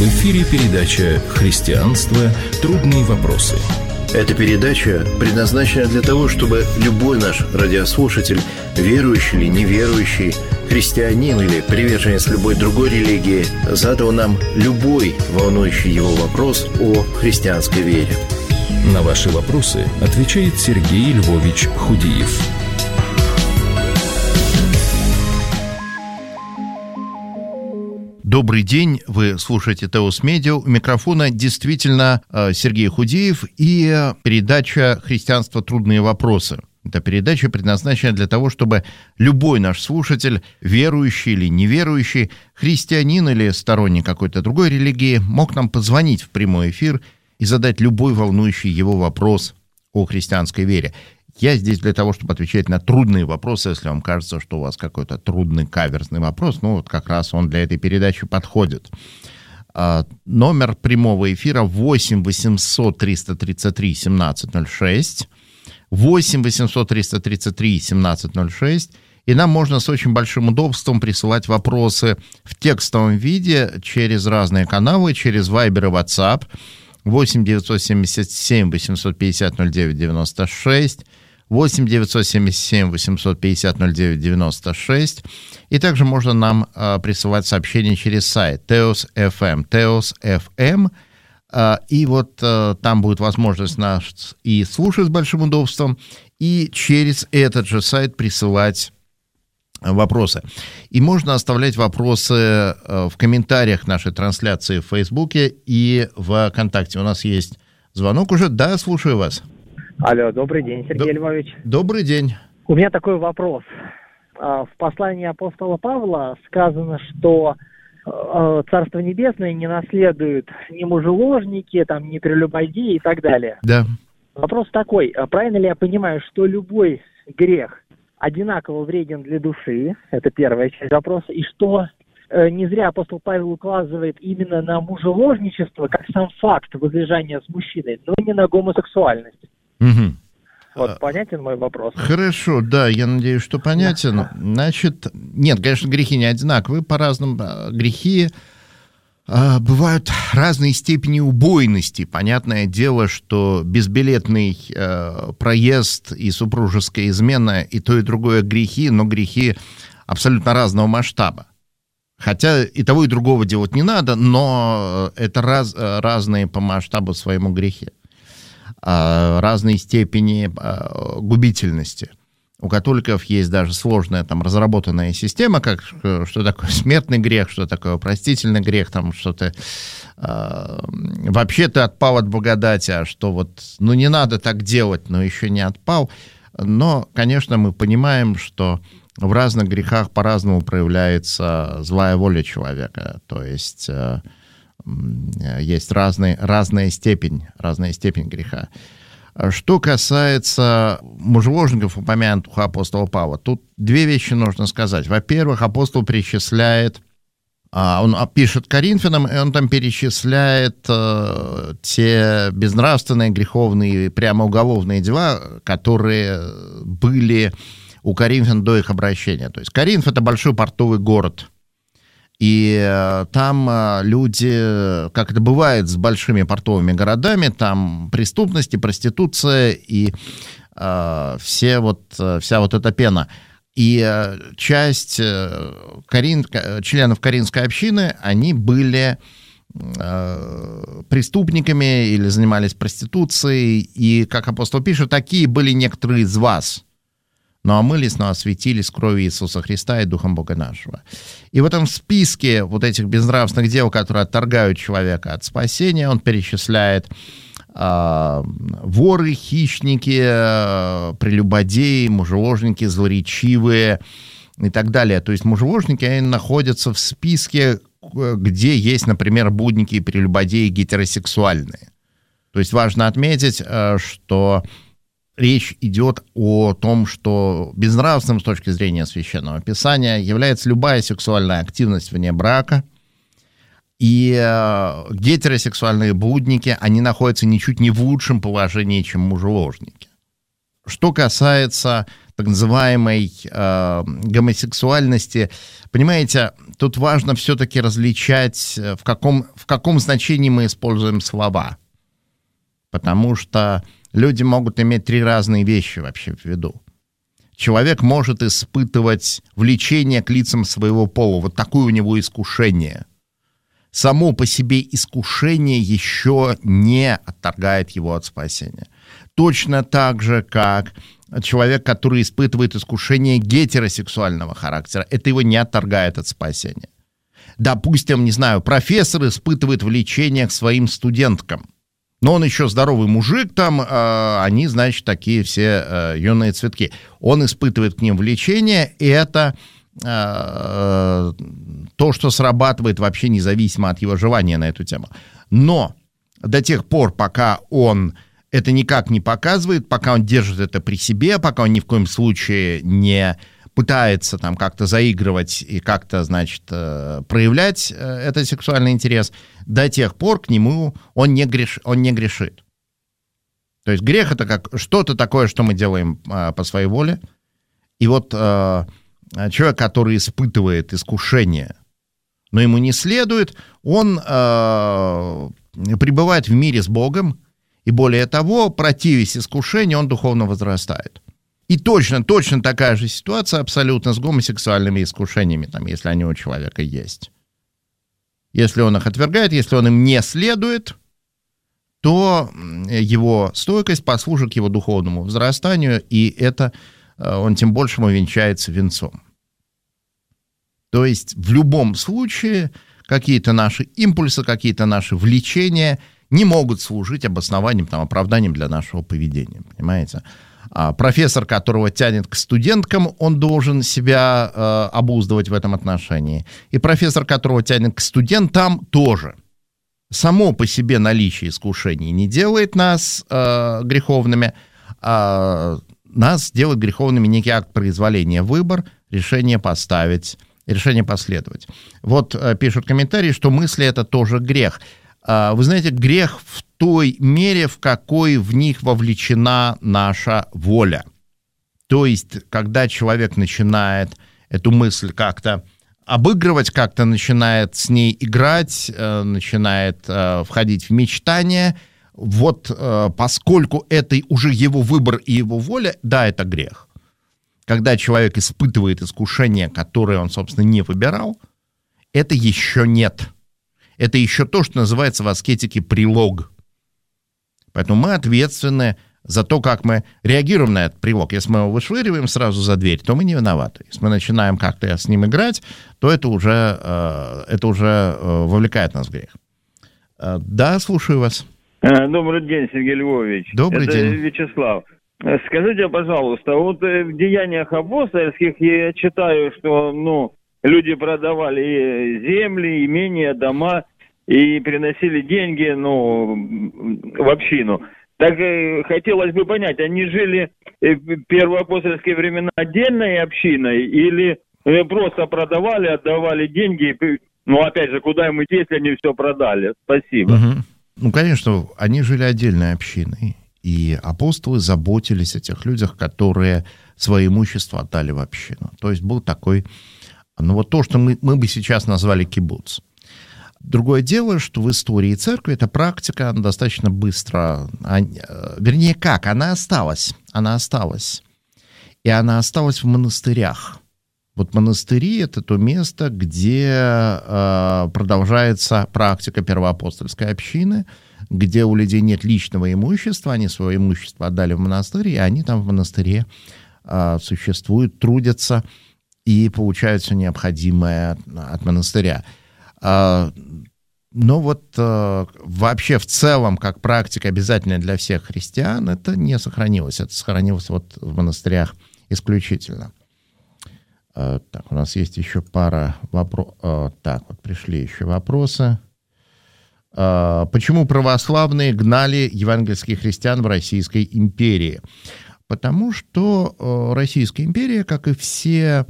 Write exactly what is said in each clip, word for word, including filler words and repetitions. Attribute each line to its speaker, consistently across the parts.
Speaker 1: В эфире передача «Христианство. Трудные вопросы».
Speaker 2: Эта передача предназначена для того, чтобы любой наш радиослушатель, верующий или неверующий, христианин или приверженец любой другой религии, задал нам любой волнующий его вопрос о христианской вере.
Speaker 1: На ваши вопросы отвечает Сергей Львович Худиев.
Speaker 3: Добрый день, вы слушаете Теос Медиа. У микрофона действительно Сергей Худиев и передача «Христианство. Трудные вопросы». Эта передача предназначена для того, чтобы любой наш слушатель, верующий или неверующий, христианин или сторонник какой-то другой религии, мог нам позвонить в прямой эфир и задать любой волнующий его вопрос о христианской вере. Я здесь для того, чтобы отвечать на трудные вопросы. Если вам кажется, что у вас какой-то трудный, каверзный вопрос, ну вот как раз он для этой передачи подходит. А, номер прямого эфира восемь восемьсот триста тридцать три семнадцать ноль шесть. восемь восемьсот триста тридцать три семнадцать ноль шесть. И нам можно с очень большим удобством присылать вопросы в текстовом виде через разные каналы, через Viber и WhatsApp. восемь девятьсот семьдесят семь восемьсот пятьдесят ноль девять девяносто шесть, восемь девятьсот семьдесят семь восемьсот пятьдесят ноль девять девяносто шесть. И также можно нам а, присылать сообщения через сайт Теос точка эф эм, Теос точка эф эм. А, и вот а, там будет возможность нас и слушать с большим удобством, и через этот же сайт присылать вопросы. И можно оставлять вопросы в комментариях нашей трансляции в Фейсбуке и в ВКонтакте. У нас есть звонок уже. Да, слушаю вас.
Speaker 4: Алло, добрый день, Сергей Д- Львович.
Speaker 3: Добрый день.
Speaker 4: У меня такой вопрос. В послании апостола Павла сказано, что Царство Небесное не наследуют ни мужеложники, там, ни прелюбодеи и так далее.
Speaker 3: Да.
Speaker 4: Вопрос такой. Правильно ли я понимаю, что любой грех одинаково вреден для души? Это первая часть вопроса. И что э, не зря апостол Павел указывает именно на мужеложничество, как сам факт возлежания с мужчиной, но не на гомосексуальность.
Speaker 3: Угу.
Speaker 4: Вот понятен мой вопрос?
Speaker 3: Хорошо, да, я надеюсь, что понятен. Значит, нет, конечно, грехи не одинаковые, по-разному. Грехи э, бывают разной степени убойности. Понятное дело, что безбилетный э, проезд и супружеская измена, и то, и другое грехи, но грехи абсолютно разного масштаба. Хотя и того, и другого делать не надо, но это раз, разные по масштабу своему грехи. Разной степени губительности. У католиков есть даже сложная там разработанная система, как что такое смертный грех, что такое простительный грех, там что-то э, вообще ты отпал от благодати, а что вот, ну не надо так делать, но еще не отпал. Но, конечно, мы понимаем, что в разных грехах по-разному проявляется злая воля человека, то есть э, есть разные, разная степень, разная степень греха. Что касается мужеложников, упомянутых у апостола Павла, тут две вещи нужно сказать. Во-первых, апостол перечисляет, он пишет Коринфянам, и он там перечисляет те безнравственные, греховные, прямо уголовные дела, которые были у коринфян до их обращения. То есть Коринф — это большой портовый город. И там люди, как это бывает с большими портовыми городами, там преступность и проституция, и э, все вот, вся вот эта пена. И часть корин, членов Коринфской общины, они были э, преступниками или занимались проституцией. И, как апостол пишет, такие были некоторые из вас, но омылись, но осветились кровью Иисуса Христа и Духом Бога нашего. И в этом списке вот этих безнравственных дел, которые отторгают человека от спасения, он перечисляет э, воры, хищники, э, прелюбодеи, мужеложники, злоречивые и так далее. То есть мужеложники, они находятся в списке, где есть, например, блудники и прелюбодеи гетеросексуальные. То есть важно отметить, э, что речь идет о том, что безнравственным с точки зрения Священного Писания является любая сексуальная активность вне брака. И э, гетеросексуальные блудники, они находятся ничуть не в лучшем положении, чем мужеложники. Что касается так называемой э, гомосексуальности. Понимаете, тут важно все-таки различать, в каком, в каком значении мы используем слова. Потому что люди могут иметь три разные вещи вообще в виду. Человек может испытывать влечение к лицам своего пола. Вот такое у него искушение. Само по себе искушение еще не отторгает его от спасения. Точно так же, как человек, который испытывает искушение гетеросексуального характера, это его не отторгает от спасения. Допустим, не знаю, профессор испытывает влечение к своим студенткам, но он еще здоровый мужик, там, э, они, значит, такие все э, юные цветки. Он испытывает к ним влечение, и это э, то, что срабатывает вообще независимо от его желания на эту тему. Но до тех пор, пока он это никак не показывает, пока он держит это при себе, пока он ни в коем случае не пытается там как-то заигрывать и как-то, значит, проявлять этот сексуальный интерес, до тех пор к нему он не, греш, он не грешит. То есть грех — это как что-то такое, что мы делаем по своей воле. И вот человек, который испытывает искушение, но ему не следует, он пребывает в мире с Богом, и более того, противясь искушению, он духовно возрастает. И точно, точно такая же ситуация абсолютно с гомосексуальными искушениями, там, если они у человека есть. Если он их отвергает, если он им не следует, то его стойкость послужит его духовному возрастанию, и это он тем большему венчается венцом. То есть в любом случае какие-то наши импульсы, какие-то наши влечения не могут служить обоснованием, там, оправданием для нашего поведения, понимаете? А профессор, которого тянет к студенткам, он должен себя э, обуздывать в этом отношении. И профессор, которого тянет к студентам, тоже. Само по себе наличие искушений не делает нас э, греховными, а нас делает греховными некий акт произволения, выбор, решение поставить, решение последовать. Вот э, пишут комментарии, что мысли — это тоже грех. Вы знаете, грех в той мере, в какой в них вовлечена наша воля. То есть, когда человек начинает эту мысль как-то обыгрывать, как-то начинает с ней играть, начинает входить в мечтания, вот поскольку это уже его выбор и его воля, да, это грех. Когда человек испытывает искушение, которое он, собственно, не выбирал, это еще нет. Это еще то, что называется в аскетике прилог. Поэтому мы ответственны за то, как мы реагируем на этот прилог. Если мы его вышвыриваем сразу за дверь, то мы не виноваты. Если мы начинаем как-то с ним играть, то это уже, это уже вовлекает нас в грех. Да, слушаю вас.
Speaker 5: Добрый день, Сергей Львович.
Speaker 3: Добрый
Speaker 5: это
Speaker 3: день.
Speaker 5: Вячеслав. Скажите, пожалуйста, вот в Деяниях апостольских я читаю, что, ну, люди продавали земли, имения, дома и приносили деньги, ну, в общину. Так хотелось бы понять, они жили в первоапостольские времена отдельной общиной или просто продавали, отдавали деньги? Ну, опять же, куда им идти, если они все продали? Спасибо.
Speaker 3: Угу. Ну, конечно, они жили отдельной общиной. И апостолы заботились о тех людях, которые свое имущество отдали в общину. То есть был такой... Ну, вот то, что мы, мы бы сейчас назвали кибуц. Другое дело, что в истории церкви эта практика она достаточно быстро... А, вернее, как? Она осталась. Она осталась. И она осталась в монастырях. Вот монастыри — это то место, где э, продолжается практика первоапостольской общины, где у людей нет личного имущества, они свое имущество отдали в монастырь, и они там в монастыре э, существуют, трудятся и получают все необходимое от, от монастыря. Э, но вот э, вообще в целом, как практика обязательная для всех христиан, это не сохранилось. Это сохранилось вот в монастырях исключительно. Э, так, у нас есть еще пара вопросов. Э, так, вот пришли еще вопросы. Почему православные гнали евангельских христиан в Российской империи? Потому что Российская империя, как и все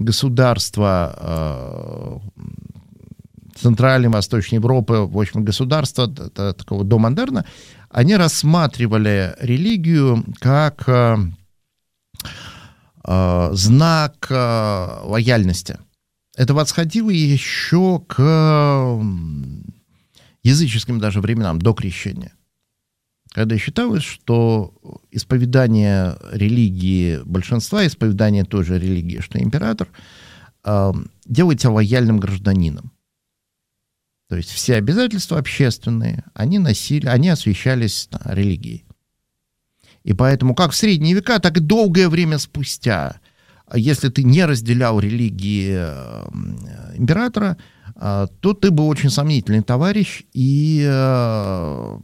Speaker 3: государства Центральной и Восточной Европы, в общем, государства такого домодерна, они рассматривали религию как э, знак э, лояльности. Это восходило еще к языческим даже временам, до крещения. Когда считалось, что исповедание религии большинства, исповедание той же религии, что император, э, делает тебя лояльным гражданином. То есть все обязательства общественные, они носили, они освещались да, религией. И поэтому как в средние века, так и долгое время спустя, если ты не разделял религии э, императора, э, то ты был очень сомнительный товарищ. И, э,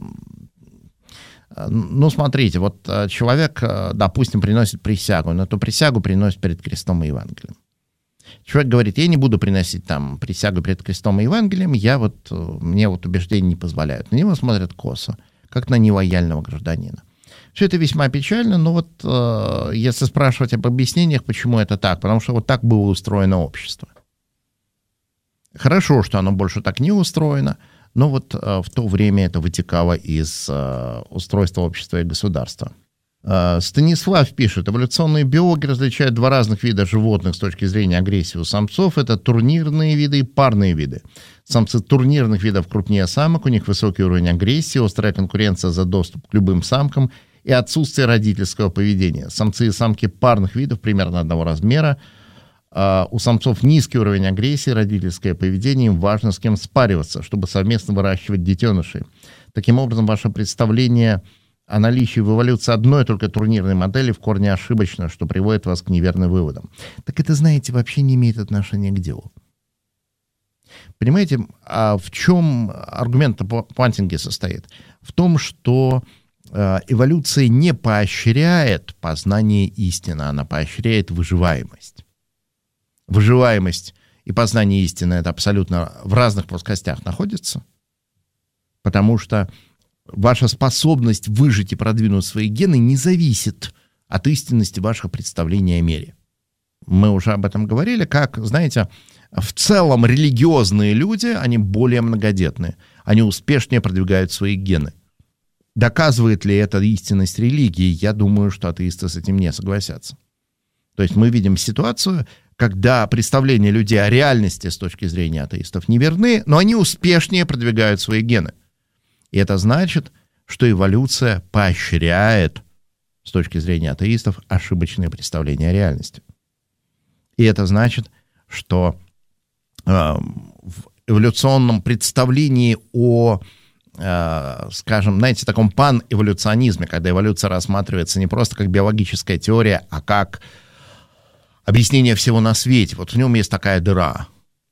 Speaker 3: ну, смотрите, вот человек, допустим, приносит присягу, но эту присягу приносит перед крестом и Евангелием. Человек говорит, я не буду приносить там присягу перед крестом и Евангелием, я вот, мне вот убеждения не позволяют. На него смотрят косо, как на нелояльного гражданина. Все это весьма печально, но вот э, если спрашивать об объяснениях, почему это так, потому что вот так было устроено общество. Хорошо, что оно больше так не устроено, но вот э, в то время это вытекало из э, устройства общества и государства. Э, Станислав пишет, эволюционные биологи различают два разных вида животных с точки зрения агрессии у самцов. Это турнирные виды и парные виды. Самцы турнирных видов крупнее самок, у них высокий уровень агрессии, острая конкуренция за доступ к любым самкам и отсутствие родительского поведения. Самцы и самки парных видов примерно одного размера. Uh, у самцов низкий уровень агрессии, родительское поведение, им важно с кем спариваться, чтобы совместно выращивать детенышей. Таким образом, ваше представление о наличии в эволюции одной только турнирной модели в корне ошибочно, что приводит вас к неверным выводам. Так это, знаете, вообще не имеет отношения к делу. Понимаете, а в чем аргумент по Пуантинге состоит? В том, что эволюция не поощряет познание истины, она поощряет выживаемость. Выживаемость и познание истины — это абсолютно в разных плоскостях находятся, потому что ваша способность выжить и продвинуть свои гены не зависит от истинности вашего представления о мире. Мы уже об этом говорили, как, знаете, в целом религиозные люди, они более многодетные, они успешнее продвигают свои гены. Доказывает ли это истинность религии? Я думаю, что атеисты с этим не согласятся. То есть мы видим ситуацию, когда представления людей о реальности с точки зрения атеистов неверны, но они успешнее продвигают свои гены. И это значит, что эволюция поощряет с точки зрения атеистов ошибочные представления о реальности. И это значит, что э, в эволюционном представлении о скажем, знаете, таком панэволюционизме, когда эволюция рассматривается не просто как биологическая теория, а как объяснение всего на свете. Вот в нем есть такая дыра,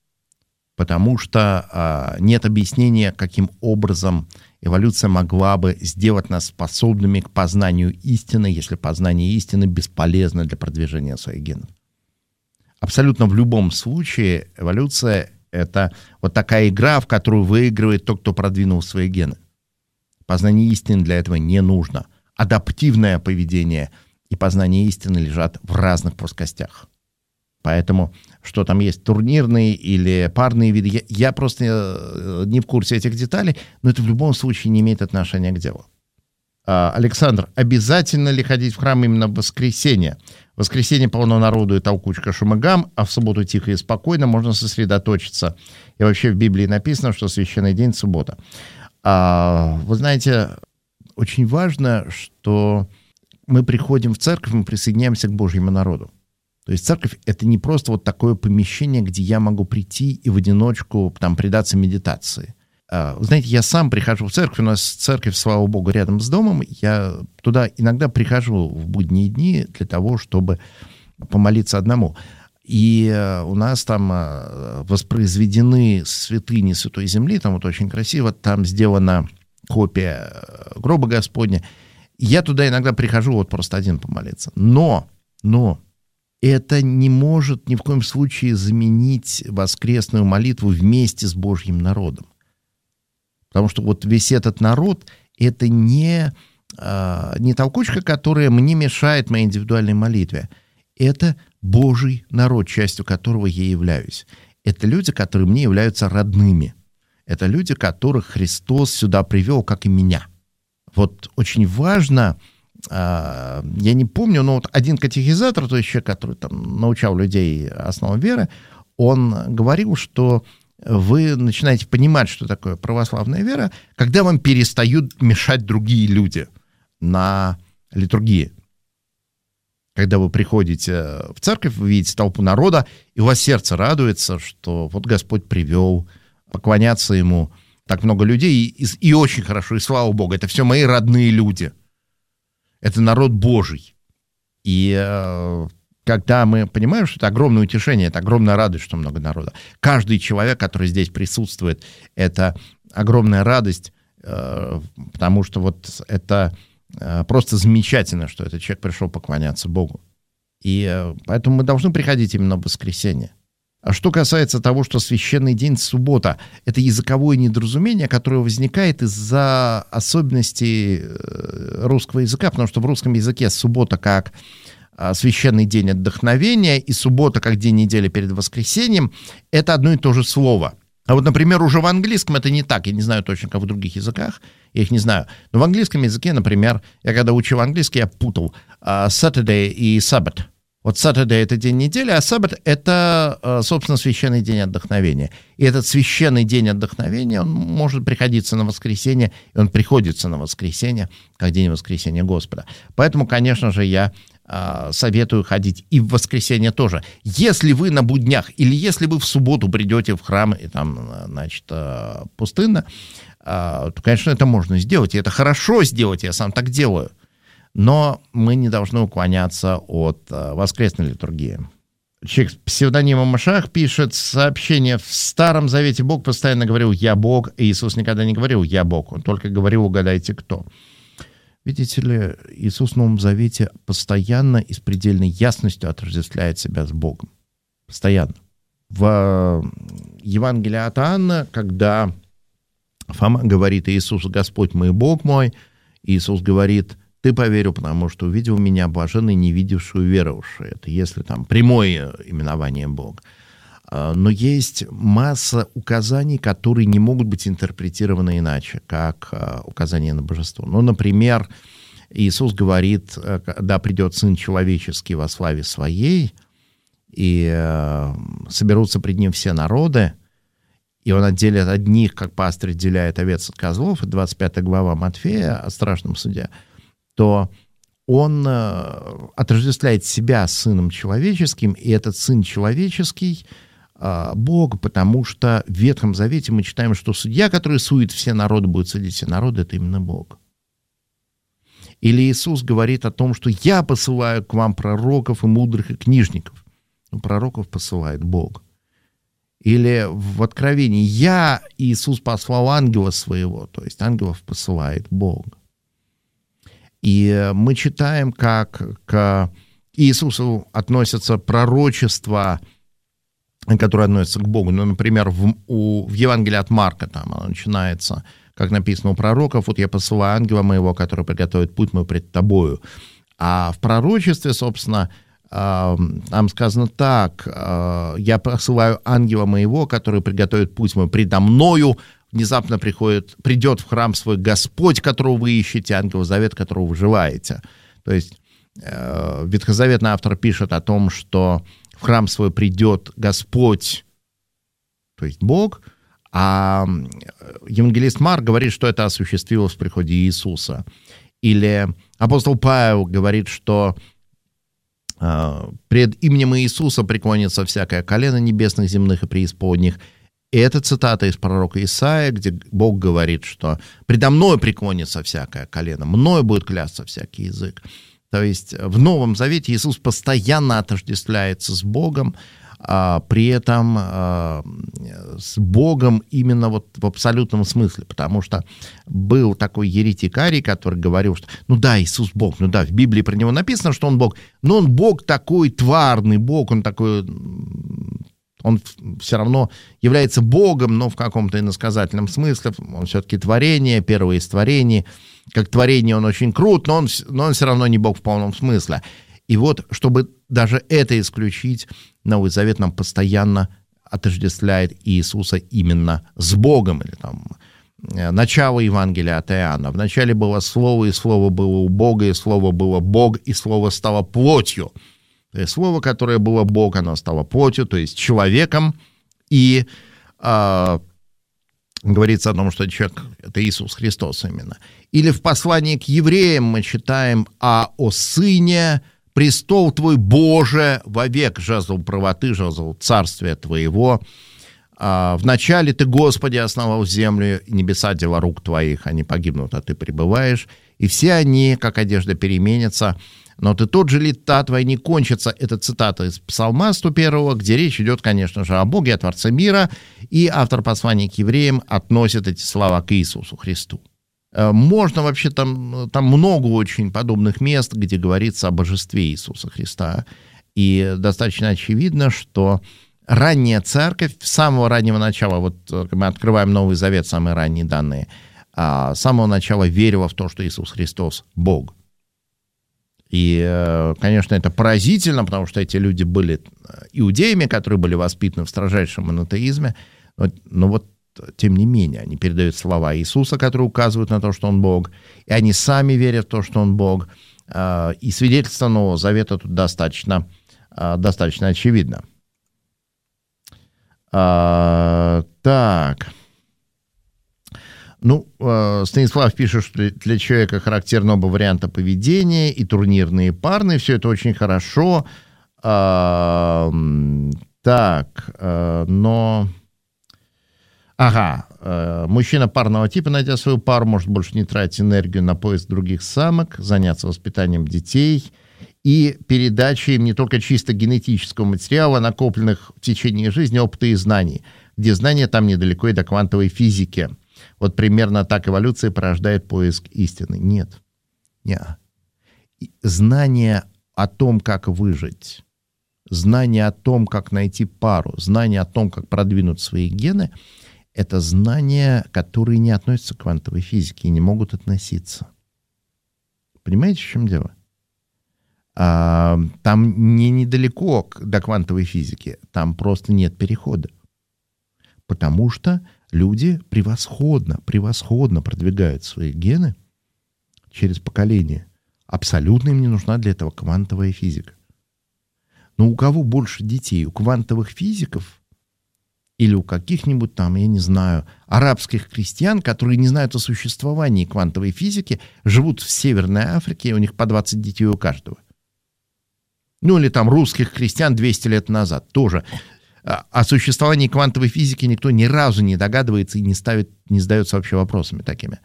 Speaker 3: потому что а, нет объяснения, каким образом эволюция могла бы сделать нас способными к познанию истины, если познание истины бесполезно для продвижения своих генов. Абсолютно в любом случае эволюция — это вот такая игра, в которую выигрывает тот, кто продвинул свои гены. Познание истины для этого не нужно. Адаптивное поведение и познание истины лежат в разных плоскостях. Поэтому, что там есть турнирные или парные виды, я, я просто не в курсе этих деталей, но это в любом случае не имеет отношения к делу. А, Александр, обязательно ли ходить в храм именно в воскресенье? В воскресенье полно народу и толкучка шум и гам, а в субботу тихо и спокойно можно сосредоточиться. И вообще в Библии написано, что священный день — суббота. А, вы знаете, очень важно, что мы приходим в церковь, мы присоединяемся к Божьему народу. То есть церковь — это не просто вот такое помещение, где я могу прийти и в одиночку там предаться медитации. Вы знаете, я сам прихожу в церковь, у нас церковь, слава богу, рядом с домом, я туда иногда прихожу в будние дни для того, чтобы помолиться одному. И у нас там воспроизведены святыни Святой Земли, там вот очень красиво, там сделана копия гроба Господня. Я туда иногда прихожу вот просто один помолиться. Но, но это не может ни в коем случае заменить воскресную молитву вместе с Божьим народом. Потому что вот весь этот народ — это не, э, не толкучка, которая мне мешает моей индивидуальной молитве. Это Божий народ, частью которого я являюсь. Это люди, которые мне являются родными. Это люди, которых Христос сюда привел, как и меня. Вот очень важно я не помню, но вот один катехизатор, то есть человек, который там научал людей основам веры, он говорил, что вы начинаете понимать, что такое православная вера, когда вам перестают мешать другие люди на литургии. Когда вы приходите в церковь, вы видите толпу народа, и у вас сердце радуется, что вот Господь привел поклоняться Ему так много людей, и, и очень хорошо, и слава Богу, это все мои родные люди. Это народ Божий. И э, когда мы понимаем, что это огромное утешение, это огромная радость, что много народа. Каждый человек, который здесь присутствует, это огромная радость, э, потому что вот это э, просто замечательно, что этот человек пришел поклоняться Богу. И э, поэтому мы должны приходить именно в воскресенье. А что касается того, что священный день суббота, это языковое недоразумение, которое возникает из-за особенностей русского языка, потому что в русском языке суббота как священный день отдохновения и суббота как день недели перед воскресеньем — это одно и то же слово. А вот, например, уже в английском это не так. Я не знаю точно, как в других языках, я их не знаю. Но в английском языке, например, я когда учил английский, я путал Saturday и Sabbath. Вот Saturday — это день недели, а Sabbath — это, собственно, священный день отдохновения. И этот священный день отдохновения, он может приходиться на воскресенье, и он приходится на воскресенье, как день воскресения Господа. Поэтому, конечно же, я э, советую ходить и в воскресенье тоже. Если вы на буднях или если вы в субботу придете в храм, и там, значит, э, пустынно, э, то, конечно, это можно сделать, и это хорошо сделать, я сам так делаю. Но мы не должны уклоняться от э, воскресной литургии. Человек с псевдонимом Машах пишет сообщение: в Старом Завете Бог постоянно говорил «Я Бог», и Иисус никогда не говорил «Я Бог», он только говорил «Угадайте, кто». Видите ли, Иисус в Новом Завете постоянно и с предельной ясностью отождествляет себя с Богом. Постоянно. В Евангелии от Иоанна, когда Фома говорит: «Иисус, Господь мой, Бог мой», Иисус говорит: «Ты поверил, потому что увидел меня, блаженный, не видевшую, веровавшую». Это если там прямое именование Бога. Но есть масса указаний, которые не могут быть интерпретированы иначе, как указания на божество. Ну, например, Иисус говорит: «Да придет Сын Человеческий во славе Своей, и соберутся пред Ним все народы, и Он отделит одних, как пастырь отделяет овец от козлов», это двадцать пятая глава Матфея о страшном суде, то он отождествляет себя сыном человеческим, и этот сын человеческий — Бог, потому что в Ветхом Завете мы читаем, что судья, который судит все народы, будет судить все народы, это именно Бог. Или Иисус говорит о том, что «я посылаю к вам пророков и мудрых и книжников». Но пророков посылает Бог. Или в Откровении «я, Иисус, послал ангела своего», то есть ангелов посылает Бог. И мы читаем, как к Иисусу относятся пророчества, которые относятся к Богу. Ну, например, в, у, в Евангелии от Марка там оно начинается, как написано у пророков: «Вот я посылаю ангела моего, который приготовит путь мой пред тобою». А в пророчестве, собственно, там сказано так: «Я посылаю ангела моего, который приготовит путь мой предо мною». Внезапно приходит, придет в храм свой Господь, которого вы ищете, ангел завет, которого вы желаете. То есть э, ветхозаветный автор пишет о том, что в храм свой придет Господь, то есть Бог, а евангелист Марк говорит, что это осуществилось в приходе Иисуса. Или апостол Павел говорит, что э, пред именем Иисуса преклонится всякое колено небесных, земных и преисподних. И это цитата из пророка Исаия, где Бог говорит, что «предо мной преклонится всякое колено, мною будет клясться всякий язык». То есть в Новом Завете Иисус постоянно отождествляется с Богом, а при этом а, с Богом именно вот в абсолютном смысле, потому что был такой еретикарий, который говорил, что ну да, Иисус Бог, ну да, в Библии про него написано, что он Бог, но он Бог такой тварный Бог, он такой... Он все равно является Богом, но в каком-то иносказательном смысле. Он все-таки творение, первое из творений. Как творение он очень крут, но он, но он все равно не Бог в полном смысле. И вот, чтобы даже это исключить, Новый Завет нам постоянно отождествляет Иисуса именно с Богом. Или там начало Евангелия от Иоанна. Вначале было Слово, и Слово было у Бога, и Слово было Бог, и Слово стало плотью. То есть Слово, которое было Бог, оно стало плотью, то есть человеком, и э, говорится о том, что человек — это Иисус Христос именно. Или в послании к евреям мы читаем: «А о Сыне престол Твой, Боже, вовек жезл правоты, жезл царствия Твоего. Вначале Ты, Господи, основал землю, и небеса — дела рук Твоих, они погибнут, а Ты пребываешь. И все они, как одежда, переменятся, но Ты тот же, лета Твои не кончатся». Это цитата из Псалма сто первого, где речь идет, конечно же, о Боге, о Творце мира, и автор послания к евреям относит эти слова к Иисусу Христу. Можно вообще, там, там много очень подобных мест, где говорится о божестве Иисуса Христа, и достаточно очевидно, что ранняя церковь с самого раннего начала, вот мы открываем Новый Завет, самые ранние данные, с самого начала верила в то, что Иисус Христос — Бог. И, конечно, это поразительно, потому что эти люди были иудеями, которые были воспитаны в строжайшем монотеизме, но вот, тем не менее, они передают слова Иисуса, которые указывают на то, что Он Бог, и они сами верят в то, что Он Бог, и свидетельство Нового Завета тут достаточно, достаточно очевидно. А, так. Ну, э, Станислав пишет, что для человека характерны оба варианта поведения, и турнирные, и парные. Все это очень хорошо. А, так, э, но... Ага, э, мужчина парного типа, найдя свою пару, может больше не тратить энергию на поиск других самок, заняться воспитанием детей и передачей им не только чисто генетического материала, накопленных в течение жизни, опыта и знаний, где знания там недалеко и до квантовой физики. Вот примерно так эволюция порождает поиск истины. Нет. Нет. Знание о том, как выжить, знание о том, как найти пару, знание о том, как продвинуть свои гены — это знания, которые не относятся к квантовой физике и не могут относиться. Понимаете, в чем дело? Там не недалеко до квантовой физики, там просто нет перехода. Потому что люди превосходно, превосходно продвигают свои гены через поколение. Абсолютно им не нужна для этого квантовая физика. Но у кого больше детей? У квантовых физиков или у каких-нибудь там, я не знаю, арабских крестьян, которые не знают о существовании квантовой физики, живут в Северной Африке, и у них по двадцать детей у каждого. Ну, или там русских крестьян двести лет назад тоже. О существовании квантовой физики никто ни разу не догадывается и не ставит, не задается вообще вопросами такими.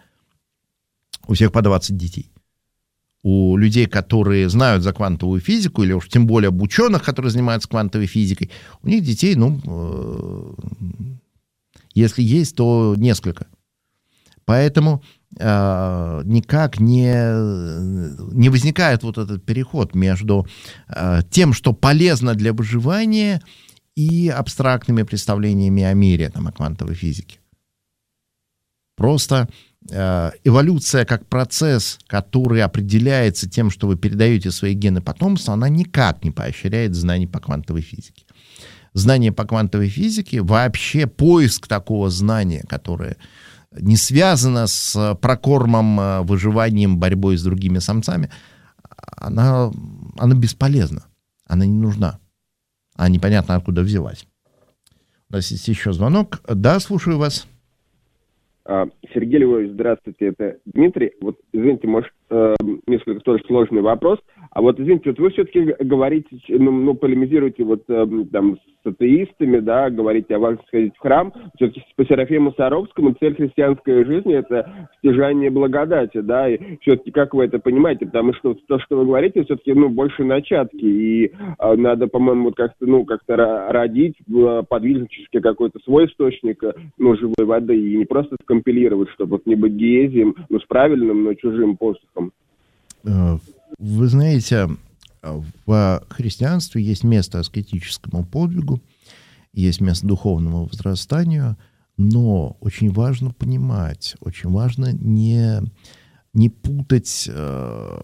Speaker 3: У всех по двадцать детей. У людей, которые знают за квантовую физику, или уж тем более об ученых, которые занимаются квантовой физикой, у них детей, ну, э, если есть, то несколько. Поэтому э, никак не, не возникает вот этот переход между э, тем, что полезно для выживания, и абстрактными представлениями о мире, там, о квантовой физике. Просто э, эволюция как процесс, который определяется тем, что вы передаете свои гены потомству, она никак не поощряет знаний по квантовой физике. Знание по квантовой физике, вообще поиск такого знания, которое не связано с прокормом, выживанием, борьбой с другими самцами, она, она бесполезна, она не нужна. А непонятно, откуда взялась. У нас есть еще звонок. Да, слушаю вас.
Speaker 6: Сергей Львович, здравствуйте, это Дмитрий. Вот, извините, может, э, несколько тоже сложный вопрос. А вот, извините, вот вы все-таки говорите, ну, ну полемизируете вот э, там с атеистами, да, говорите о важности сходить в храм. Все-таки по Серафиму Саровскому цель христианской жизни — это стяжание благодати, да, и все-таки как вы это понимаете? Потому что то, что вы говорите, все-таки, ну, больше начатки, и э, надо, по-моему, вот как-то, ну, как-то родить э, подвижнически какой-то свой источник, ну, живой воды, и не просто скомпилировать, чтобы вот не быть гиезием, ну, с правильным, но чужим посохом.
Speaker 3: Вы знаете, в христианстве есть место аскетическому подвигу, есть место духовному возрастанию, но очень важно понимать, очень важно не, не путать э,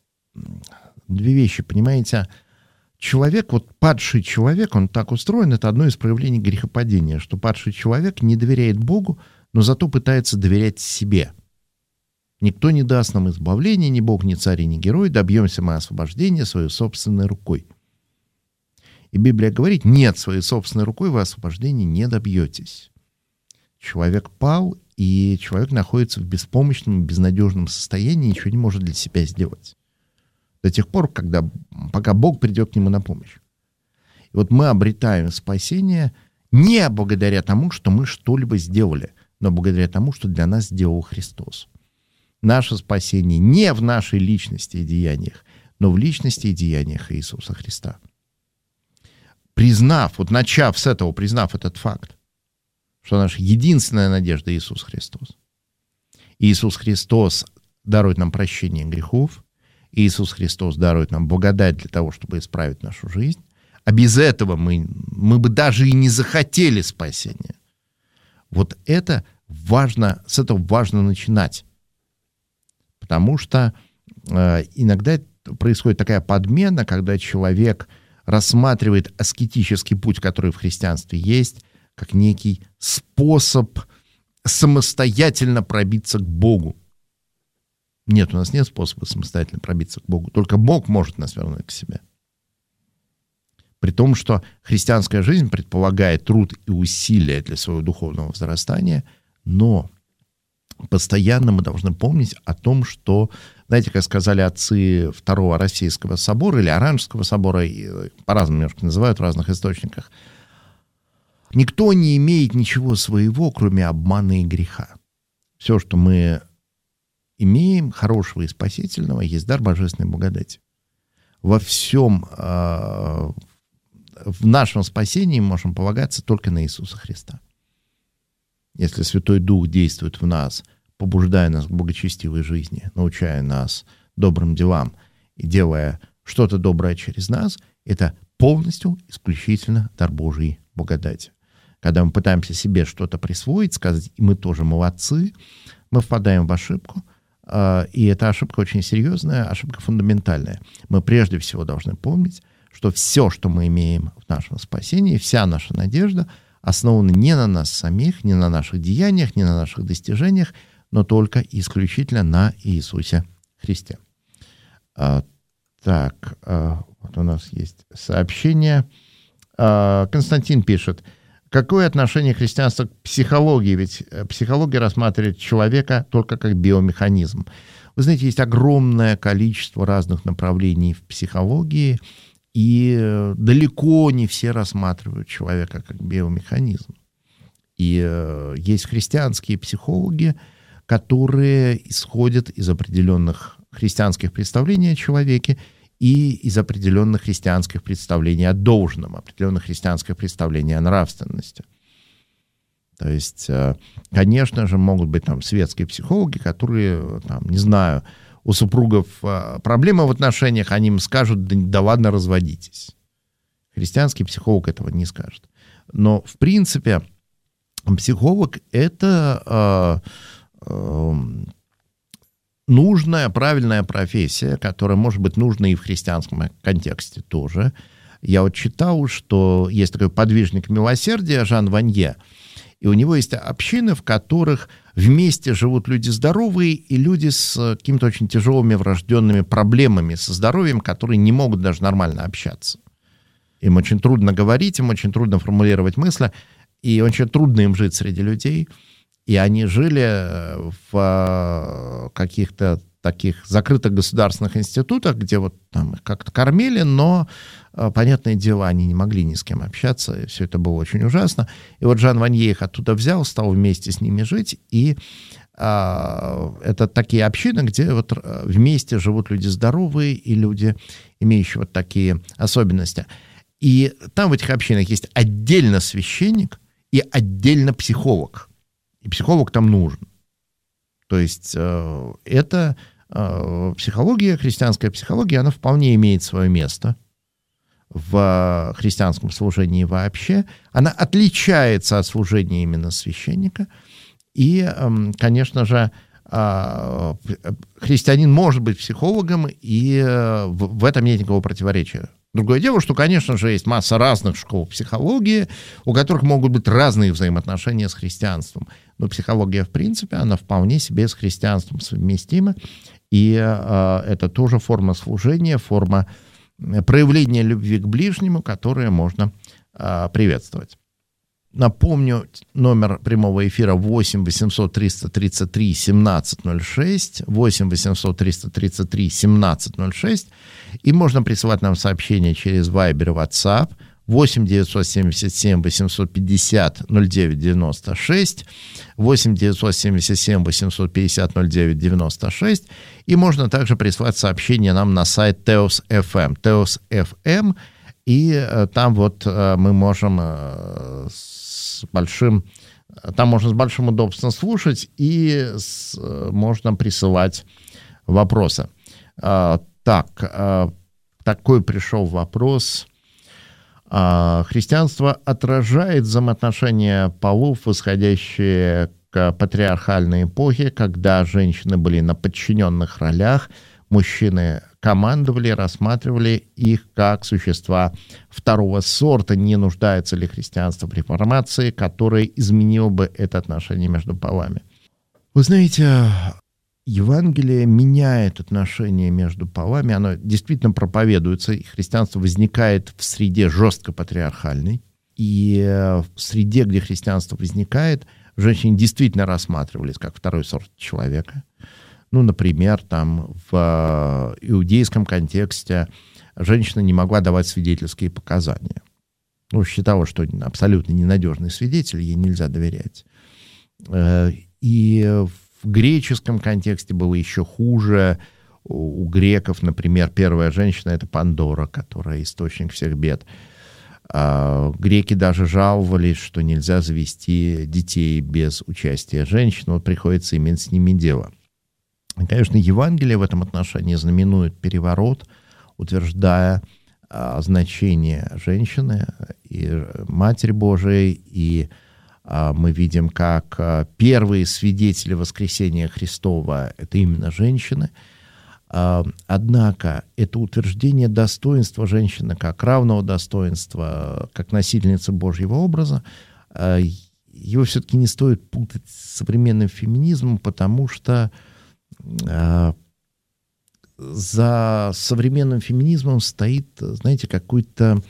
Speaker 3: две вещи, понимаете? Человек, вот падший человек, он так устроен, это одно из проявлений грехопадения, что падший человек не доверяет Богу, но зато пытается доверять себе. Никто не даст нам избавления, ни Бог, ни царь, ни герой, добьемся мы освобождения своей собственной рукой. И Библия говорит, нет, своей собственной рукой вы освобождения не добьетесь. Человек пал, и человек находится в беспомощном, безнадежном состоянии, ничего не может для себя сделать. До тех пор, когда, пока Бог придет к нему на помощь. И вот мы обретаем спасение не благодаря тому, что мы что-либо сделали, но благодаря тому, что для нас сделал Христос. Наше спасение не в нашей личности и деяниях, но в личности и деяниях Иисуса Христа. Признав, вот начав с этого, признав этот факт, что наша единственная надежда Иисус Христос. Иисус Христос дарует нам прощение грехов, Иисус Христос дарует нам благодать для того, чтобы исправить нашу жизнь, а без этого мы, мы бы даже и не захотели спасения. Вот это важно, с этого важно начинать. Потому что э, иногда происходит такая подмена, когда человек рассматривает аскетический путь, который в христианстве есть, как некий способ самостоятельно пробиться к Богу. Нет, у нас нет способа самостоятельно пробиться к Богу. Только Бог может нас вернуть к себе. При том, что христианская жизнь предполагает труд и усилия для своего духовного возрастания, но постоянно мы должны помнить о том, что, знаете, как сказали отцы Второго Российского собора или Оранжского собора, по-разному немножко называют в разных источниках, никто не имеет ничего своего, кроме обмана и греха. Все, что мы имеем, хорошего и спасительного, есть дар божественной благодати. Во всем, э, в нашем спасении мы можем полагаться только на Иисуса Христа. Если Святой Дух действует в нас, побуждая нас к благочестивой жизни, научая нас добрым делам и делая что-то доброе через нас, это полностью, исключительно дар Божьей благодати. Когда мы пытаемся себе что-то присвоить, сказать, и мы тоже молодцы, мы впадаем в ошибку, и эта ошибка очень серьезная, ошибка фундаментальная. Мы прежде всего должны помнить, что все, что мы имеем в нашем спасении, вся наша надежда основана не на нас самих, не на наших деяниях, не на наших достижениях, но только исключительно на Иисусе Христе. А, так, а, вот у нас есть сообщение. А, Константин пишет, какое отношение христианства к психологии? Ведь психология рассматривает человека только как биомеханизм. Вы знаете, есть огромное количество разных направлений в психологии, и далеко не все рассматривают человека как биомеханизм. И э, есть христианские психологи, которые исходят из определенных христианских представлений о человеке и из определенных христианских представлений о должном, определенных христианских представлений о нравственности. То есть, э, конечно же, могут быть там светские психологи, которые, там, не знаю, у супругов проблемы в отношениях, они им скажут, да, да ладно, разводитесь. Христианский психолог этого не скажет. Но, в принципе, психолог — это э, э, нужная, правильная профессия, которая может быть нужна и в христианском контексте тоже. Я вот читал, что есть такой подвижник милосердия Жан Ванье, и у него есть общины, в которых вместе живут люди здоровые и люди с какими-то очень тяжелыми врожденными проблемами со здоровьем, которые не могут даже нормально общаться. Им очень трудно говорить, им очень трудно формулировать мысли, и очень трудно им жить среди людей. И они жили в каких-то таких закрытых государственных институтах, где вот там их как-то кормили, но, понятное дело, они не могли ни с кем общаться, и все это было очень ужасно. И вот Жан Ванье их оттуда взял, стал вместе с ними жить, и а, это такие общины, где вот вместе живут люди здоровые и люди, имеющие вот такие особенности. И там в этих общинах есть отдельно священник и отдельно психолог. И психолог там нужен. То есть э, это э, психология, христианская психология, она вполне имеет свое место в христианском служении вообще. Она отличается от служения именно священника. И, э, конечно же, э, христианин может быть психологом, и э, в, в этом нет никакого противоречия. Другое дело, что, конечно же, есть масса разных школ психологии, у которых могут быть разные взаимоотношения с христианством. Но психология, в принципе, она вполне себе с христианством совместима. И э, это тоже форма служения, форма проявления любви к ближнему, которое можно э, приветствовать. Напомню, номер прямого эфира восемь восемьсот триста тридцать три семнадцать ноль шесть, восемь восемьсот триста тридцать три семнадцать ноль шесть, и можно присылать нам сообщения через Viber и WhatsApp восемь девятьсот семьдесят семь восемьсот пятьдесят ноль девять девяносто шесть, восемь девятьсот семьдесят семь восемьсот пятьдесят ноль девять девяносто шесть, и можно также присылать сообщения нам на сайт Теос точка эф эм, Теос точка эф эм, и э, там вот э, мы можем э, с большим, там можно с большим удобством слушать, и с, э, можно присылать вопросы. Э, так, э, такой пришел вопрос. Э, христианство отражает взаимоотношения полов, восходящие к патриархальной эпохе, когда женщины были на подчиненных ролях, мужчины командовали, рассматривали их как существа второго сорта. Не нуждается ли христианство в реформации, которая изменила бы это отношение между полами? Вы знаете, Евангелие меняет отношения между полами, оно действительно проповедуется, и христианство возникает в среде жестко патриархальной, и в среде, где христианство возникает, женщины действительно рассматривались как второй сорт человека. Ну, например, там в иудейском контексте женщина не могла давать свидетельские показания. Ну, считала, что абсолютно ненадежный свидетель, ей нельзя доверять. И в греческом контексте было еще хуже. У греков, например, первая женщина — это Пандора, которая источник всех бед. Греки даже жаловались, что нельзя завести детей без участия женщин, вот приходится иметь с ними дело. Конечно, Евангелие в этом отношении знаменует переворот, утверждая а, значение женщины и Матери Божией, и а, мы видим, как а, первые свидетели воскресения Христова — это именно женщины. А, однако это утверждение достоинства женщины как равного достоинства, как носительницы Божьего образа, а, его все-таки не стоит путать с современным феминизмом, потому что за современным феминизмом стоит, знаете, какой-то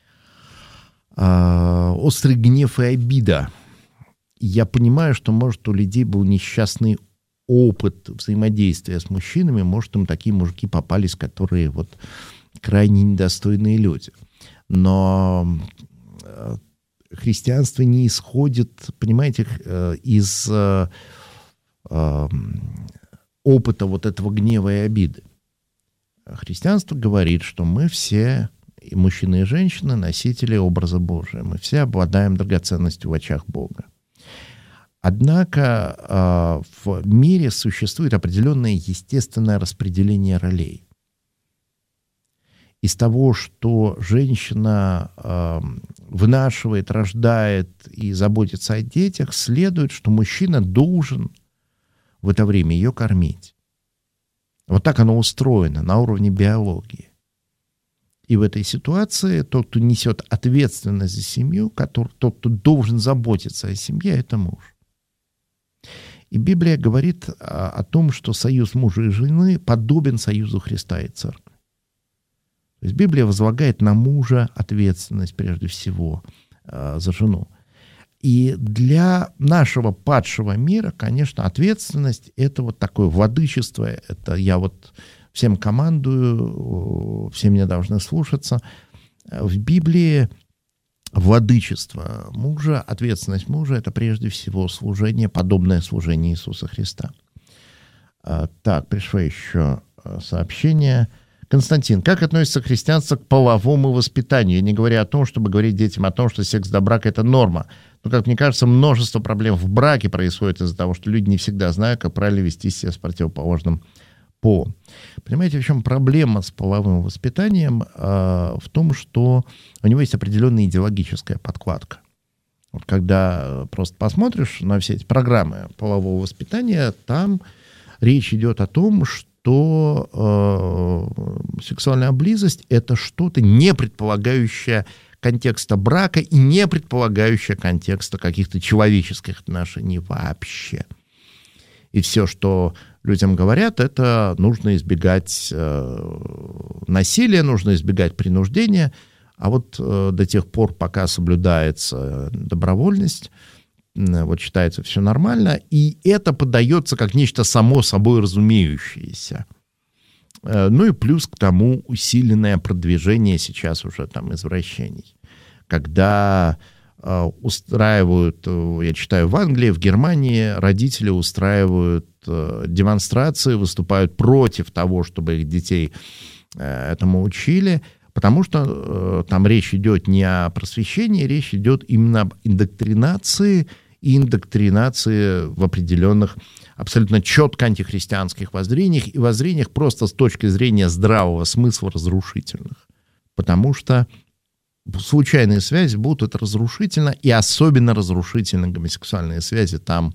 Speaker 3: э, острый гнев и обида. Я понимаю, что, может, у людей был несчастный опыт взаимодействия с мужчинами, может, им такие мужики попались, которые вот крайне недостойные люди. Но э, христианство не исходит, понимаете, э, из э, э, опыта вот этого гнева и обиды. Христианство говорит, что мы все, и мужчины, и женщины, носители образа Божия. Мы все обладаем драгоценностью в очах Бога. Однако в мире существует определенное естественное распределение ролей. Из того, что женщина вынашивает, рождает и заботится о детях, следует, что мужчина должен в это время ее кормить. Вот так оно устроено на уровне биологии. И в этой ситуации тот, кто несет ответственность за семью, который, тот, кто должен заботиться о семье, это муж. И Библия говорит о, о том, что союз мужа и жены подобен союзу Христа и Церкви. То есть Библия возлагает на мужа ответственность прежде всего э, за жену. И для нашего падшего мира, конечно, ответственность — это вот такое владычество, это я вот всем командую, все меня должны слушаться. В Библии владычество мужа, ответственность мужа — это прежде всего служение, подобное служению Иисуса Христа. Так, пришло еще сообщение. Константин, как относится христианство к половому воспитанию? Не говоря о том, чтобы говорить детям о том, что секс до брака — это норма. Но, как мне кажется, множество проблем в браке происходит из-за того, что люди не всегда знают, как правильно вести себя с противоположным полом. Понимаете, в чем проблема с половым воспитанием? В том, что у него есть определенная идеологическая подкладка. Вот когда просто посмотришь на все эти программы полового воспитания, там речь идет о том, что что э, сексуальная близость – это что-то, не предполагающее контекста брака и не предполагающее контекста каких-то человеческих отношений вообще. И все, что людям говорят, это нужно избегать э, насилия, нужно избегать принуждения, а вот э, до тех пор, пока соблюдается добровольность, э, вот считается все нормально, и это подается как нечто само собой разумеющееся. Э, ну и плюс к тому усиленное продвижение сейчас уже там извращений. Когда э, устраивают, э, я читаю, в Англии, в Германии родители устраивают э, демонстрации, выступают против того, чтобы их детей э, этому учили, потому что э, там речь идет не о просвещении, речь идет именно об индоктринации и индоктринации в определенных абсолютно четко антихристианских воззрениях и воззрениях просто с точки зрения здравого смысла разрушительных. Потому что случайные связи будут это разрушительно, и особенно разрушительно гомосексуальные связи. Там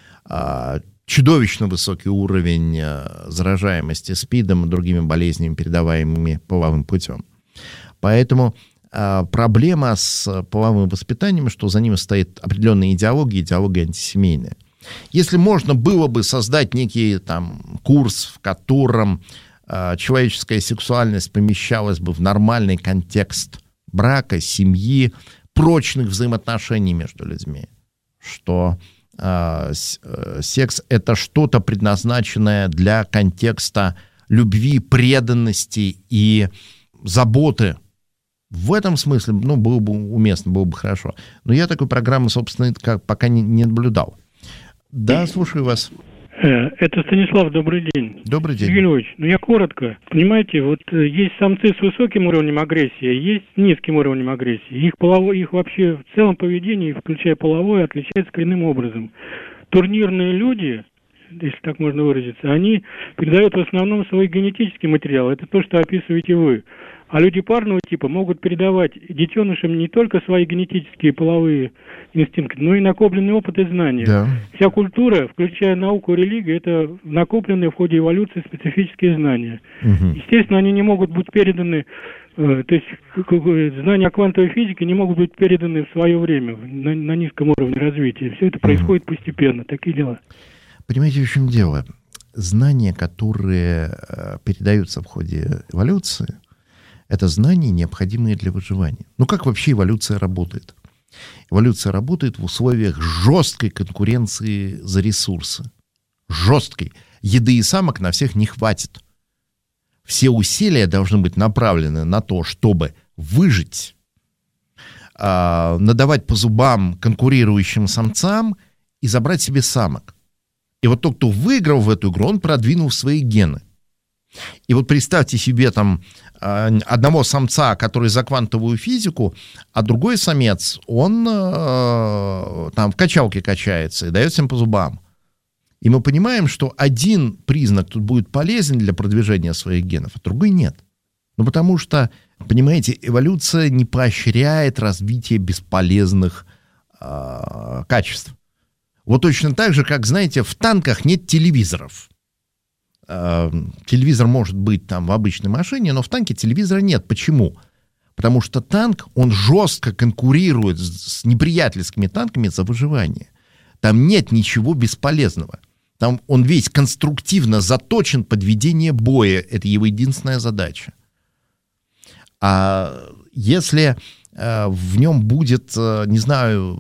Speaker 3: э, чудовищно высокий уровень э, заражаемости СПИДом и другими болезнями, передаваемыми половым путем. Поэтому э, проблема с половым воспитанием, что за ним стоит определенная идеология, идеология антисемейная. Если можно было бы создать некий там курс, в котором э, человеческая сексуальность помещалась бы в нормальный контекст брака, семьи, прочных взаимоотношений между людьми, что э, секс — это что-то предназначенное для контекста любви, преданности и заботы. В этом смысле, ну, было бы уместно, было бы хорошо. Но я такой программы, собственно, как, пока не, не наблюдал. Да, слушаю вас.
Speaker 7: Это Станислав, добрый день.
Speaker 3: Добрый день.
Speaker 7: Сергей Львович, ну я коротко. Понимаете, вот есть самцы с высоким уровнем агрессии, есть с низким уровнем агрессии. Их, половое, их вообще в целом поведение, включая половое, отличается коренным образом. Турнирные люди, если так можно выразиться, они передают в основном свой генетический материал. Это то, что описываете вы. А люди парного типа могут передавать детенышам не только свои генетические половые инстинкты, но и накопленный опыт и знания.
Speaker 3: Да.
Speaker 7: Вся культура, включая науку и религию, это накопленные в ходе эволюции специфические знания. Угу. Естественно, они не могут быть переданы, э, то есть знания о квантовой физике не могут быть переданы в свое время, на, на низком уровне развития. Все это происходит угу. постепенно, такие дела.
Speaker 3: Понимаете, в чем дело? Знания, которые передаются в ходе эволюции, это знания, необходимые для выживания. Ну, как вообще эволюция работает? Эволюция работает в условиях жесткой конкуренции за ресурсы. Жесткой. Еды и самок на всех не хватит. Все усилия должны быть направлены на то, чтобы выжить, э, надавать по зубам конкурирующим самцам и забрать себе самок. И вот тот, кто выиграл в эту игру, он продвинул свои гены. И вот представьте себе там одного самца, который за квантовую физику, а другой самец, он э, там в качалке качается и дает всем по зубам. И мы понимаем, что один признак тут будет полезен для продвижения своих генов, а другой нет. Ну, потому что, понимаете, эволюция не поощряет развитие бесполезных э, качеств. Вот точно так же, как, знаете, в танках нет телевизоров. Телевизор может быть там в обычной машине, но в танке телевизора нет. Почему? Потому что танк, он жестко конкурирует с неприятельскими танками за выживание. Там нет ничего бесполезного. Там он весь конструктивно заточен под ведение боя. Это его единственная задача. А если э, в нем будет, э, не знаю,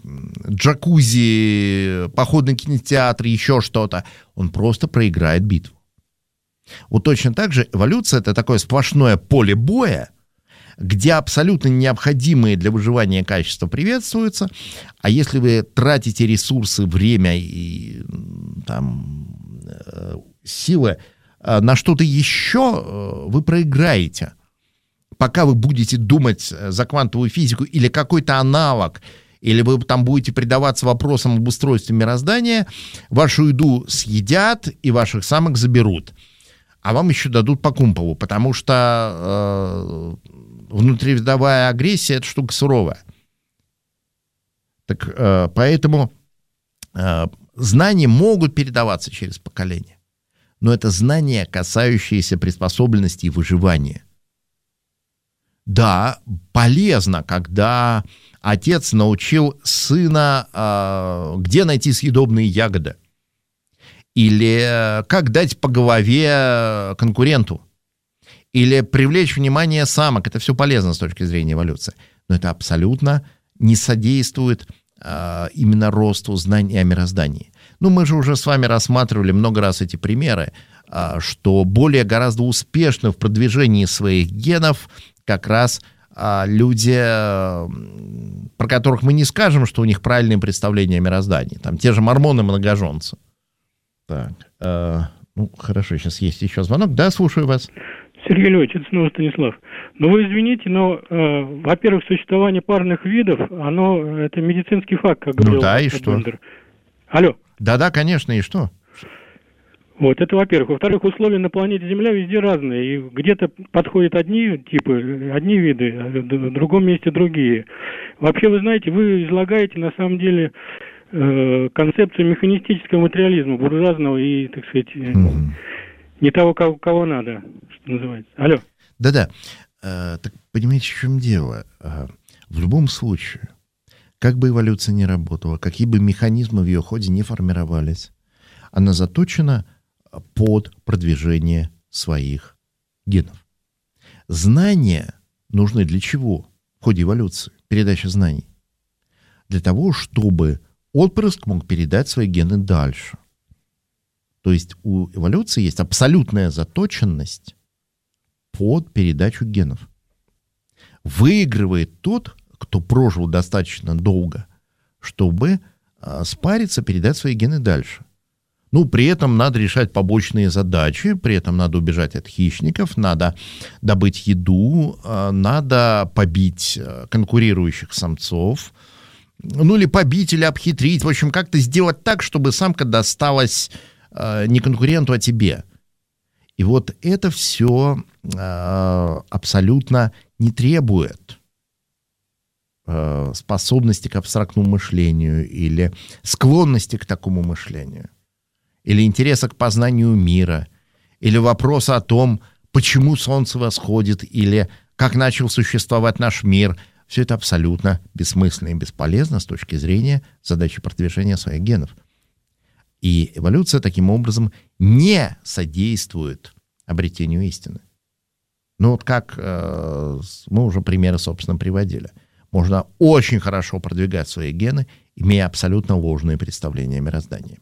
Speaker 3: джакузи, походный кинотеатр, еще что-то, он просто проиграет битву. Вот точно так же эволюция — это такое сплошное поле боя, где абсолютно необходимые для выживания качества приветствуются, а если вы тратите ресурсы, время и там, силы на что-то еще, вы проиграете. Пока вы будете думать за квантовую физику или какой-то аналог, или вы там будете предаваться вопросам об устройстве мироздания, вашу еду съедят и ваших самок заберут. А вам еще дадут по кумполу, потому что э, внутривидовая агрессия — это штука суровая. Так, э, поэтому э, знания могут передаваться через поколение. но это знания, касающиеся приспособленности и выживания. Да, полезно, когда отец научил сына, э, где найти съедобные ягоды, или как дать по голове конкуренту, или привлечь внимание самок. Это все полезно с точки зрения эволюции. Но это абсолютно не содействует э, именно росту знаний о мироздании. Ну, мы же уже с вами рассматривали много раз эти примеры, э, что более гораздо успешны в продвижении своих генов как раз э, люди, э, про которых мы не скажем, что у них правильные представления о мироздании. Там те же мормоны-многоженцы. Так, э, ну, хорошо, сейчас есть еще звонок. Да, слушаю вас.
Speaker 7: Сергей Львович, это снова Станислав. Ну, вы извините, но, э, во-первых, существование парных видов, оно, это медицинский факт, как говорил.
Speaker 3: Ну да, и что?
Speaker 7: Бендер. Алло.
Speaker 3: Да-да, конечно, и что?
Speaker 7: Вот, это во-первых. Во-вторых, условия на планете Земля везде разные. И где-то подходят одни типы, одни виды, а в другом месте другие. Вообще, вы знаете, вы излагаете, на самом деле, э, концепцию механистического материализма, буржуазного и, так сказать... Mm-hmm. Не того, кого, кого надо, что называется. Алло.
Speaker 3: Да-да. А, так понимаете, в чем дело? А, в любом случае, как бы эволюция ни работала, какие бы механизмы в ее ходе не формировались, она заточена под продвижение своих генов. Знания нужны для чего в ходе эволюции? Передача знаний. Для того, чтобы отпрыск мог передать свои гены дальше. То есть у эволюции есть абсолютная заточенность под передачу генов. Выигрывает тот, кто прожил достаточно долго, чтобы а, спариться, передать свои гены дальше. Ну, при этом надо решать побочные задачи, при этом надо убежать от хищников, надо добыть еду, а, надо побить а, конкурирующих самцов, ну, или побить, или обхитрить, в общем, как-то сделать так, чтобы самка досталась не конкуренту, а тебе. И вот это все э, абсолютно не требует э, способности к абстрактному мышлению или склонности к такому мышлению, или интереса к познанию мира, или вопроса о том, почему Солнце восходит, или как начал существовать наш мир. Все это абсолютно бессмысленно и бесполезно с точки зрения задачи продвижения своих генов. И эволюция таким образом не содействует обретению истины. Ну вот как э, мы уже примеры, собственно, приводили. Можно очень хорошо продвигать свои гены, имея абсолютно ложные представления о мироздании.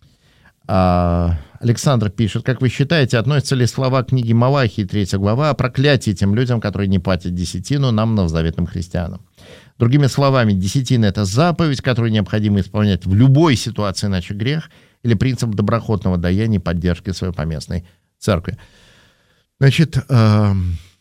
Speaker 3: А, Александр пишет: как вы считаете, относятся ли слова книги Малахии, третья глава, о проклятии тем людям, которые не платят десятину, нам, новозаветным христианам? Другими словами, десятина — это заповедь, которую необходимо исполнять в любой ситуации, иначе грех, или принцип доброхотного даяния и поддержки своей поместной церкви. Значит, э,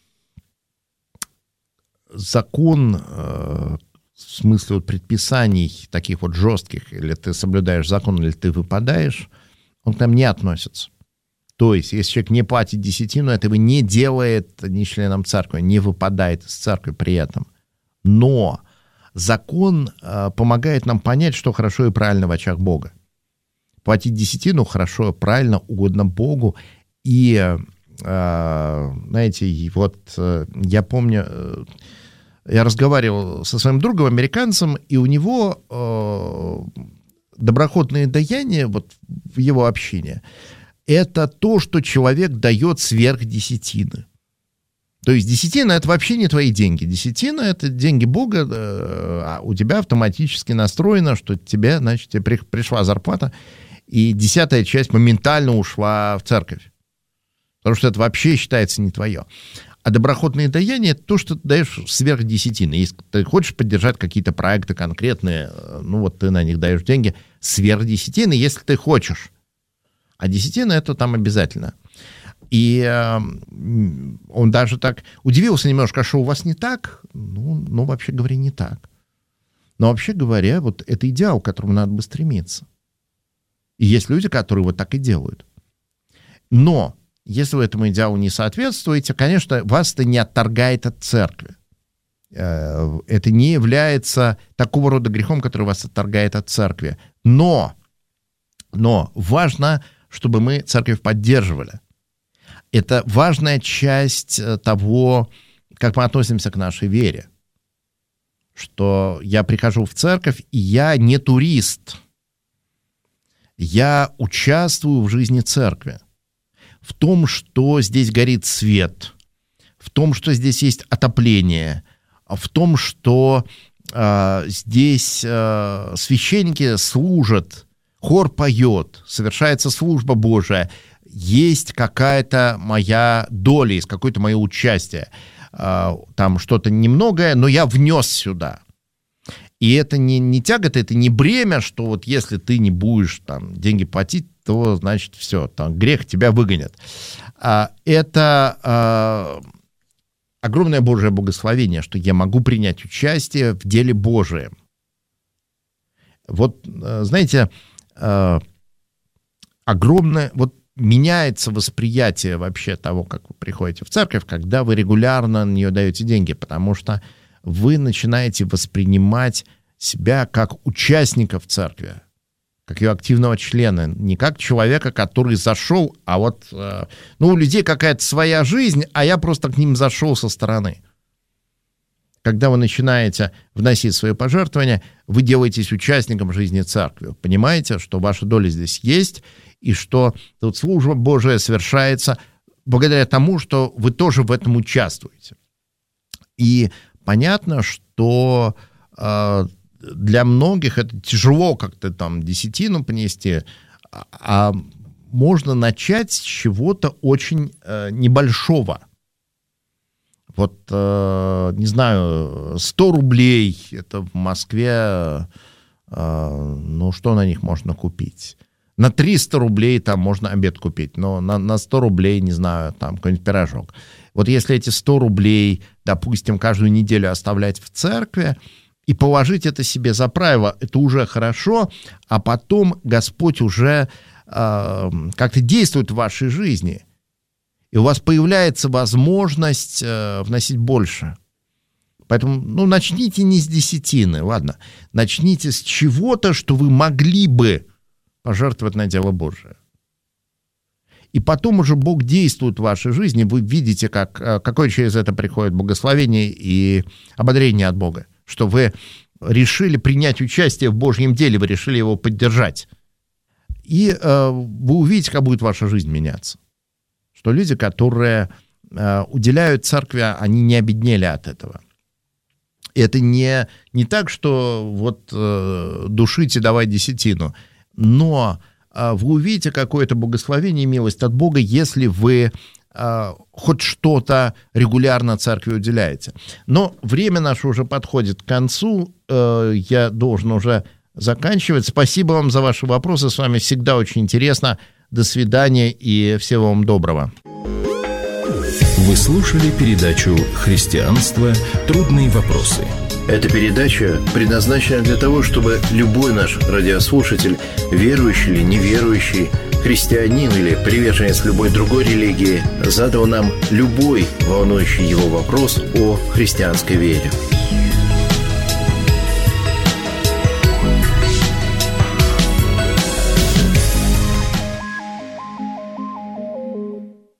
Speaker 3: закон, э, в смысле вот предписаний таких вот жестких, или ты соблюдаешь закон, или ты выпадаешь, он к нам не относится. То есть, если человек не платит десятину, этого не делает ни членом церкви, не выпадает из церкви при этом. Но закон э, помогает нам понять, что хорошо и правильно в очах Бога. Платить десятину хорошо, правильно, угодно Богу. И, э, знаете, вот э, я помню, э, я разговаривал со своим другом, американцем, и у него э, доброхотные даяния, вот в его общине, это то, что человек дает сверх десятины. То есть десятина — это вообще не твои деньги. Десятина — это деньги Бога, а у тебя автоматически настроено, что тебе, значит, тебе пришла зарплата, и десятая часть моментально ушла в церковь. Потому что это вообще считается не твое. А доброхотные даяния — это то, что ты даешь сверх десятины. Если ты хочешь поддержать какие-то проекты конкретные, ну вот ты на них даешь деньги сверх десятины, если ты хочешь. А десятина — это там обязательно. И э, он даже так удивился немножко, а что у вас не так? Ну, ну, вообще говоря, не так. Но вообще говоря, вот это идеал, к которому надо бы стремиться. И есть люди, которые вот так и делают. Но если вы этому идеалу не соответствуете, конечно, вас это не отторгает от церкви. Э, это не является такого рода грехом, который вас отторгает от церкви. Но, но важно, чтобы мы церковь поддерживали. Это важная часть того, как мы относимся к нашей вере. Что я прихожу в церковь, и я не турист. Я участвую в жизни церкви. В том, что здесь горит свет, в том, что здесь есть отопление, в том, что э, здесь э, священники служат, хор поет, совершается служба Божия, есть какая-то моя доля, есть какое-то мое участие. Э, там что-то немногое, но я внес сюда. И это не, не тягота, это не бремя, что вот если ты не будешь там деньги платить, то, значит, все, там грех, тебя выгонят. А, это а, огромное Божие благословение, что я могу принять участие в деле Божием. Вот, знаете, а, огромное, вот меняется восприятие вообще того, как вы приходите в церковь, когда вы регулярно на нее даете деньги, потому что вы начинаете воспринимать себя как участника в церкви, как ее активного члена, не как человека, который зашел, а вот, ну, у людей какая-то своя жизнь, а я просто к ним зашел со стороны. Когда вы начинаете вносить свои пожертвования, вы делаетесь участником жизни церкви. Понимаете, что ваша доля здесь есть, и что тут служба Божия совершается благодаря тому, что вы тоже в этом участвуете. И понятно, что э, для многих это тяжело как-то там десятину принести, а, а можно начать с чего-то очень э, небольшого. Вот, э, не знаю, сто рублей, это в Москве, э, ну, что на них можно купить? На триста рублей там можно обед купить, но на, на сто рублей, не знаю, там какой-нибудь пирожок. Вот если эти сто рублей, допустим, каждую неделю оставлять в церкви и положить это себе за правило, это уже хорошо, а потом Господь уже э, как-то действует в вашей жизни, и у вас появляется возможность э, вносить больше. Поэтому, ну, начните не с десятины, ладно, начните с чего-то, что вы могли бы пожертвовать на дело Божие. И потом уже Бог действует в вашей жизни, вы видите, как, какое через это приходит благословение и ободрение от Бога, что вы решили принять участие в Божьем деле, вы решили его поддержать. И э, вы увидите, как будет ваша жизнь меняться. Что люди, которые э, уделяют церкви, они не обеднели от этого. И это не, не так, что вот э, душите, давай десятину, но вы увидите какое-то благословение и милость от Бога, если вы э, хоть что-то регулярно церкви уделяете. Но время наше уже подходит к концу, э, я должен уже заканчивать. Спасибо вам за ваши вопросы, с вами всегда очень интересно. До свидания и всего вам доброго.
Speaker 1: Вы слушали передачу «Христианство. Трудные вопросы».
Speaker 2: Эта передача предназначена для того, чтобы любой наш радиослушатель, верующий или неверующий, христианин или приверженец любой другой религии, задал нам любой волнующий его вопрос о христианской вере.